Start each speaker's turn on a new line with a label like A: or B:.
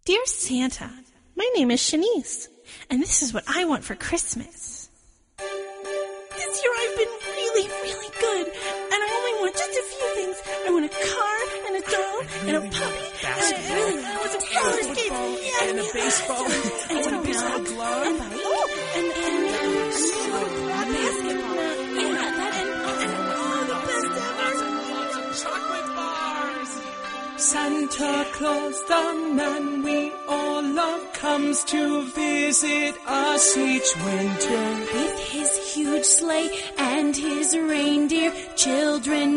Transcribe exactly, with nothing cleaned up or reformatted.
A: Dear Santa, my name is Shanice, and this is what I want for Christmas. This year I've been really, really good, and I only want just a few things. I want a car, and a doll, and a puppy, and I really want some roller skates, yeah,
B: and a baseball,
A: and
B: and a baseball glove,
A: and, oh, and, and, and, and a basketball, yeah, that, and, and, oh, the best ever.
B: chocolate bars.
C: Santa Claus, the man we all love, comes to visit us each winter.
A: With his huge sleigh and his reindeer, children